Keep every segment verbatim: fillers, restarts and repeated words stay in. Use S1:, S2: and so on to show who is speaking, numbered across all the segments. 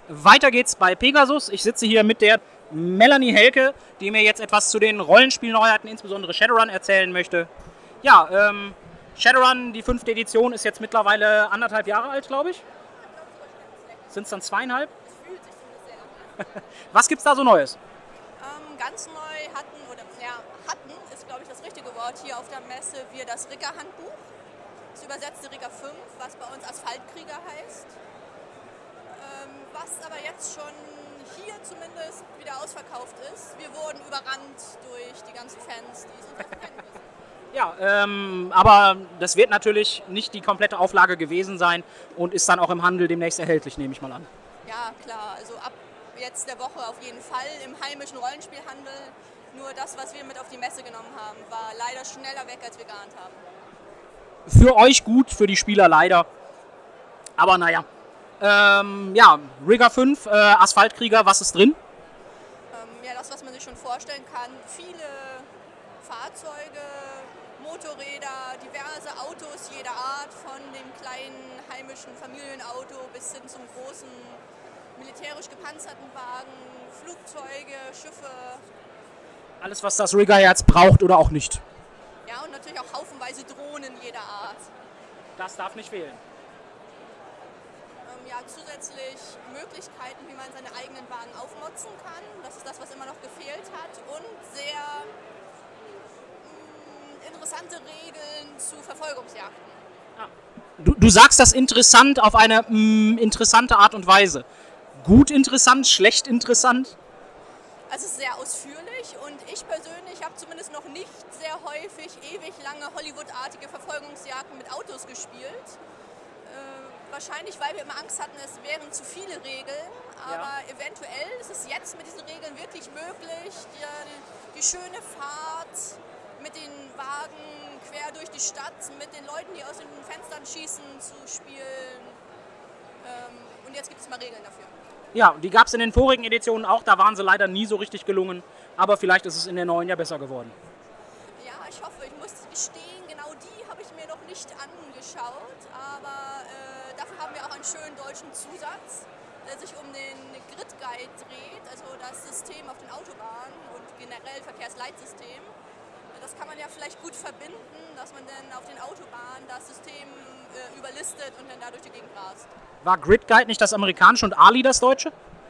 S1: Weiter geht's bei Pegasus. Ich sitze hier mit der Melanie Helke, die mir jetzt etwas zu den Rollenspielneuheiten, insbesondere Shadowrun, erzählen möchte. Ja, ähm, Shadowrun, die fünfte Edition, ist jetzt mittlerweile anderthalb Jahre alt, glaube ich. Sind es dann zweieinhalb? Was gibt's da so Neues?
S2: Ähm, ganz neu hatten, oder ja, hatten ist glaube ich das richtige Wort hier auf der Messe, wir das Ricker-Handbuch. Das übersetzte Ricker fünf, was bei uns Asphaltkrieger heißt. Ähm, was aber jetzt schon hier zumindest wieder ausverkauft ist. Wir wurden überrannt durch die ganzen Fans, die es uns auch kennen müssen.
S1: Ja, ähm, aber das wird natürlich nicht die komplette Auflage gewesen sein und ist dann auch im Handel demnächst erhältlich, nehme ich mal an.
S2: Ja, klar, also ab jetzt der Woche auf jeden Fall im heimischen Rollenspielhandel. Nur das, was wir mit auf die Messe genommen haben, war leider schneller weg, als wir geahnt haben.
S1: Für euch gut, für die Spieler leider. Aber naja. Ähm, ja, Rigger fünf, äh, Asphaltkrieger, was ist drin?
S2: Ähm, ja, das, was man sich schon vorstellen kann. Viele Fahrzeuge, Motorräder, diverse Autos jeder Art, von dem kleinen heimischen Familienauto bis hin zum großen militärisch gepanzerten Wagen, Flugzeuge, Schiffe.
S1: Alles, was das Rigger-Herz braucht oder auch nicht.
S2: Ja, und natürlich auch haufenweise Drohnen jeder Art.
S1: Das darf nicht fehlen.
S2: Ähm, ja, zusätzlich Möglichkeiten, wie man seine eigenen Wagen aufmotzen kann. Das ist das, was immer noch gefehlt hat. Und sehr mh, interessante Regeln zu Verfolgungsjagden.
S1: Ah. Du, du sagst das interessant auf eine mh, interessante Art und Weise. Gut interessant, schlecht interessant?
S2: Also sehr ausführlich und ich persönlich habe zumindest noch nicht sehr häufig ewig lange Hollywood-artige Verfolgungsjagden mit Autos gespielt. Äh, wahrscheinlich, weil wir immer Angst hatten, es wären zu viele Regeln, aber ja. Eventuell ist es jetzt mit diesen Regeln wirklich möglich, die, die schöne Fahrt mit den Wagen quer durch die Stadt, mit den Leuten, die aus den Fenstern schießen, zu spielen. Ähm, und jetzt gibt es mal Regeln dafür.
S1: Ja, die gab es in den vorigen Editionen auch, da waren sie leider nie so richtig gelungen, aber vielleicht ist es in der neuen ja besser geworden.
S2: Ja, ich hoffe, ich muss gestehen, genau die habe ich mir noch nicht angeschaut, aber äh, dafür haben wir auch einen schönen deutschen Zusatz, der sich um den Grid Guide dreht, also das System auf den Autobahnen und generell Verkehrsleitsystem. Das kann man ja vielleicht gut verbinden, dass man dann auf den Autobahnen das System äh, überlistet und dann da durch die Gegend rast.
S1: War Grid Guide nicht das amerikanische und Ali das deutsche?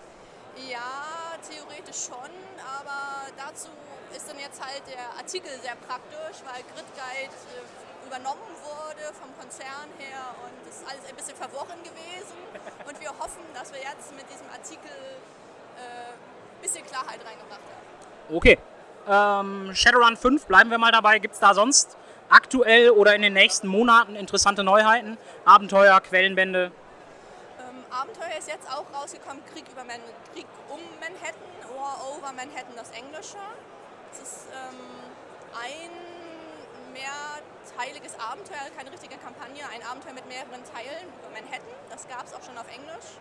S2: Ja, theoretisch schon, aber dazu ist dann jetzt halt der Artikel sehr praktisch, weil Grid Guide äh, übernommen wurde vom Konzern her und das ist alles ein bisschen verworren gewesen und wir hoffen, dass wir jetzt mit diesem Artikel ein äh, bisschen Klarheit reingebracht haben.
S1: Okay. Ähm, Shadowrun fünf, bleiben wir mal dabei. Gibt es da sonst aktuell oder in den nächsten Monaten interessante Neuheiten? Abenteuer, Quellenbände?
S2: Ähm, Abenteuer ist jetzt auch rausgekommen, Krieg, über Man Krieg um Manhattan, War over Manhattan, das Englische. Es ist ähm, ein mehrteiliges Abenteuer, keine richtige Kampagne, ein Abenteuer mit mehreren Teilen über Manhattan. Das gab es auch schon auf Englisch.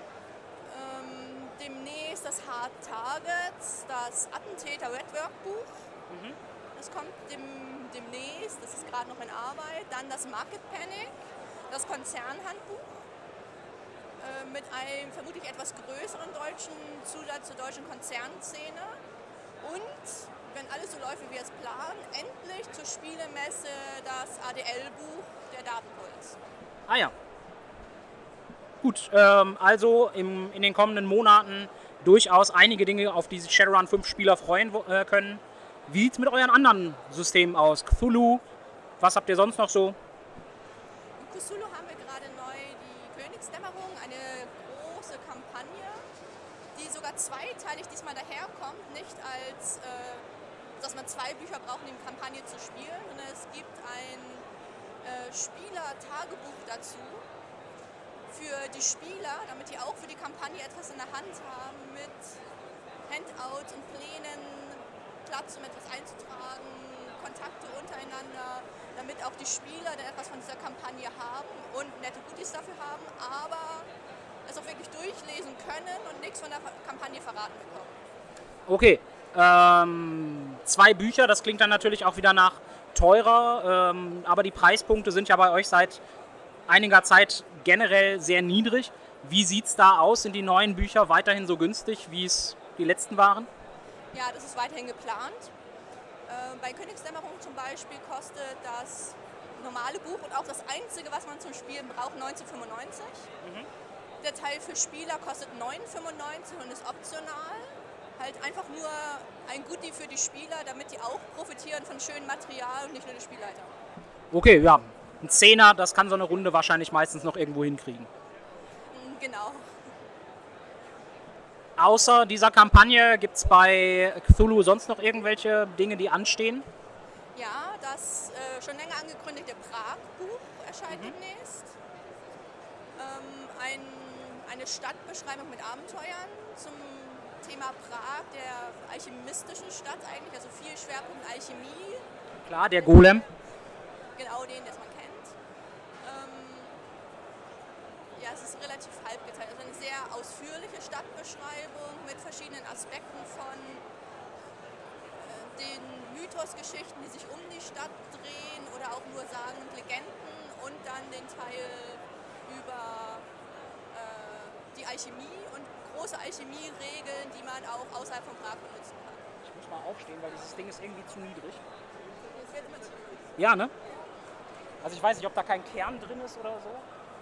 S2: Ähm, demnächst das Hard Targets, das Attentäter-Red-Work-Buch. Mhm. Das kommt dem, demnächst, das ist gerade noch in Arbeit. Dann das Market Panic, das Konzernhandbuch. Äh, mit einem vermutlich etwas größeren deutschen Zusatz zur deutschen Konzernszene. Und, wenn alles so läuft, wie wir es planen, endlich zur Spielemesse das A D L-Buch, der Datenpuls.
S1: Ah ja. Gut, ähm, also im, in den kommenden Monaten durchaus einige Dinge, auf die sich Shadowrun fünf Spieler freuen äh, können. Wie sieht es mit euren anderen Systemen aus? Cthulhu, was habt ihr sonst noch so?
S2: In Cthulhu haben wir gerade neu die Königsdämmerung, eine große Kampagne, die sogar zweiteilig diesmal daherkommt, nicht als, äh, dass man zwei Bücher braucht, um die Kampagne zu spielen, sondern es gibt ein äh, Spieler-Tagebuch dazu, für die Spieler, damit die auch für die Kampagne etwas in der Hand haben, mit Handouts und Plänen, Platz, um etwas einzutragen, Kontakte untereinander, damit auch die Spieler dann etwas von dieser Kampagne haben und nette Goodies dafür haben, aber es auch wirklich durchlesen können und nichts von der Kampagne verraten bekommen.
S1: Okay, ähm, zwei Bücher, das klingt dann natürlich auch wieder nach teurer, ähm, aber die Preispunkte sind ja bei euch seit einiger Zeit generell sehr niedrig. Wie sieht es da aus? Sind die neuen Bücher weiterhin so günstig, wie es die letzten waren?
S2: Ja, das ist weiterhin geplant. Äh, bei Königsdämmerung zum Beispiel kostet das normale Buch und auch das einzige, was man zum Spielen braucht, neunzehnhundertfünfundneunzig. Mhm. Der Teil für Spieler kostet neun fünfundneunzig und ist optional. Halt einfach nur ein Goodie für die Spieler, damit die auch profitieren von schönem Material und nicht nur der Spielleiter.
S1: Okay, ja. Ein Zehner, das kann so eine Runde wahrscheinlich meistens noch irgendwo hinkriegen.
S2: Genau.
S1: Außer dieser Kampagne gibt es bei Cthulhu sonst noch irgendwelche Dinge, die anstehen?
S2: Ja, das äh, schon länger angekündigte Prag-Buch erscheint mhm. demnächst. Ähm, ein, eine Stadtbeschreibung mit Abenteuern zum Thema Prag, der alchemistischen Stadt eigentlich, also viel Schwerpunkt Alchemie.
S1: Klar, der Golem.
S2: Genau, den, den man kennt. Ähm, ja, es ist relativ halb geteilt, also eine sehr ausführliche Stadtbeschreibung mit verschiedenen Aspekten von äh, den Mythosgeschichten, die sich um die Stadt drehen oder auch nur Sagen und Legenden und dann den Teil über äh, die Alchemie und große Alchemie-Regeln, die man auch außerhalb von Prag benutzen kann.
S1: Ich muss mal aufstehen, weil dieses Ding ist irgendwie zu niedrig.
S2: Das wird immer zu niedrig.
S1: Ja, ne? Also ich weiß nicht, ob da kein Kern drin ist oder so.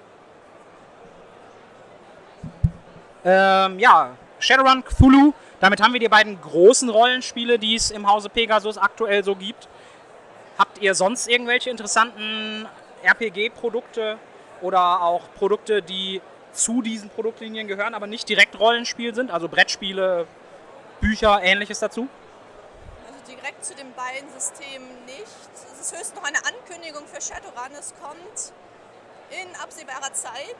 S1: Ähm, ja, Shadowrun, Cthulhu. Damit haben wir die beiden großen Rollenspiele, die es im Hause Pegasus aktuell so gibt. Habt ihr sonst irgendwelche interessanten R P G-Produkte oder auch Produkte, die zu diesen Produktlinien gehören, aber nicht direkt Rollenspiel sind? Also Brettspiele, Bücher, Ähnliches dazu?
S2: Also direkt zu den beiden Systemen nicht. Es ist höchstens noch eine Ankündigung für Shadowrun. Es kommt in absehbarer Zeit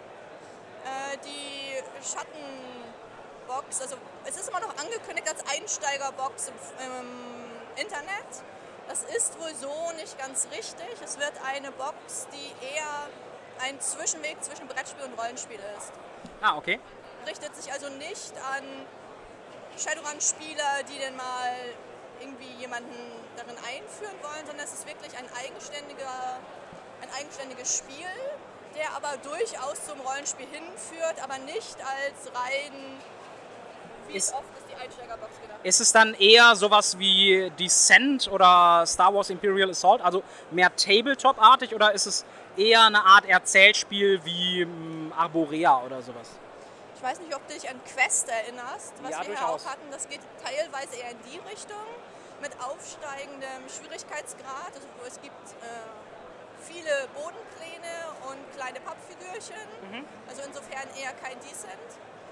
S2: äh, die Schattenbox. Also es ist immer noch angekündigt als Einsteigerbox im, im Internet. Das ist wohl so nicht ganz richtig. Es wird eine Box, die eher ein Zwischenweg zwischen Brettspiel und Rollenspiel ist.
S1: Ah, okay.
S2: Richtet sich also nicht an Shadowrun-Spieler, die denn mal irgendwie jemanden darin einführen wollen, sondern es ist wirklich ein eigenständiger, ein eigenständiges Spiel, der aber durchaus zum Rollenspiel hinführt, aber nicht als rein, wie
S1: ist,
S2: oft ist die Einsteigerbox gedacht.
S1: Ist es dann eher sowas wie Descent oder Star Wars Imperial Assault, also mehr Tabletop-artig, oder ist es eher eine Art Erzählspiel wie um, Arborea oder sowas?
S2: Ich weiß nicht, ob du dich an Quest erinnerst, was
S1: ja,
S2: wir
S1: durchaus.
S2: hier auch hatten. Das geht teilweise eher in die Richtung, mit aufsteigendem Schwierigkeitsgrad. Also es gibt äh, viele Bodenpläne und kleine Pappfigürchen, mhm. also insofern eher kein Descent.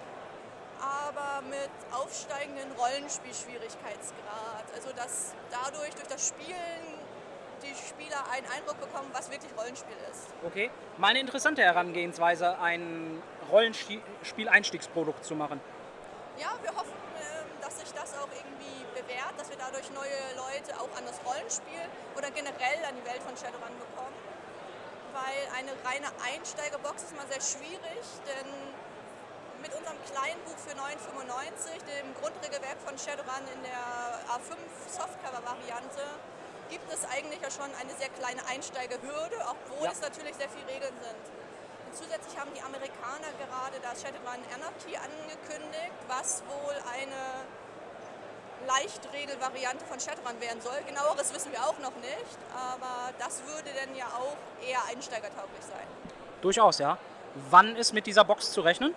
S2: Aber mit aufsteigendem Rollenspielschwierigkeitsgrad. Also dass dadurch, durch das Spielen, die Spieler einen Eindruck bekommen, was wirklich Rollenspiel ist.
S1: Okay, mal eine interessante Herangehensweise, ein Rollenspiel-Einstiegsprodukt zu machen.
S2: Ja, wir hoffen, dass sich das auch irgendwie bewährt, dass wir dadurch neue Leute auch an das Rollenspiel oder generell an die Welt von Shadowrun bekommen. Weil eine reine Einsteigerbox ist mal sehr schwierig, denn mit unserem kleinen Buch für neun fünfundneunzig, dem Grundregelwerk von Shadowrun in der A fünf Softcover-Variante, gibt es eigentlich ja schon eine sehr kleine Einsteigerhürde, obwohl ja. es natürlich sehr viele Regeln sind. Und zusätzlich haben die Amerikaner gerade das Shadowrun Anarchy angekündigt, was wohl eine Leichtregelvariante von Shadowrun werden soll. Genaueres wissen wir auch noch nicht, aber das würde dann ja auch eher einsteigertauglich sein.
S1: Durchaus, ja. Wann ist mit dieser Box zu rechnen?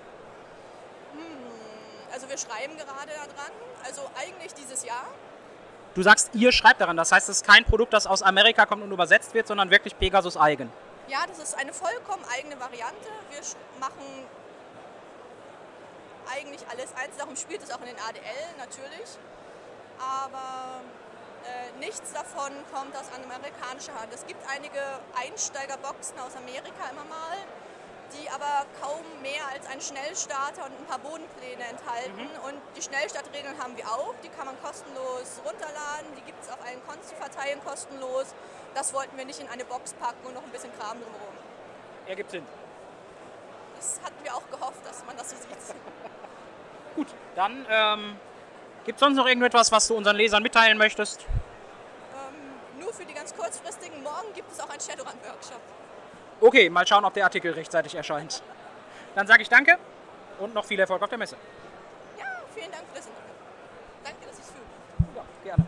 S2: Hm, also wir schreiben gerade daran, also eigentlich dieses Jahr.
S1: Du sagst, ihr schreibt daran, das heißt, es ist kein Produkt, das aus Amerika kommt und übersetzt wird, sondern wirklich Pegasus eigen.
S2: Ja, das ist eine vollkommen eigene Variante. Wir machen eigentlich alles eins, darum spielt es auch in den A D L natürlich. Aber äh, nichts davon kommt aus amerikanischer Hand. Es gibt einige Einsteigerboxen aus Amerika immer mal, die aber kaum mehr als einen Schnellstarter und ein paar Bodenpläne enthalten. Mhm. Und die Schnellstartregeln haben wir auch, die kann man kostenlos runterladen, die gibt es auf allen Konten zu verteilen, kostenlos. Das wollten wir nicht in eine Box packen und noch ein bisschen Kram drumherum.
S1: Ergibt Sinn.
S2: Das hatten wir auch gehofft, dass man das so sieht.
S1: Gut, dann ähm, gibt es sonst noch irgendetwas, was du unseren Lesern mitteilen möchtest?
S2: Ähm, nur für die ganz kurzfristigen, morgen gibt es auch einen Shadowrun-Workshop.
S1: Okay, mal schauen, ob der Artikel rechtzeitig erscheint. Dann sage ich danke und noch viel Erfolg auf der Messe.
S2: Ja, vielen Dank für das Interview. Danke, dass ich es fühle.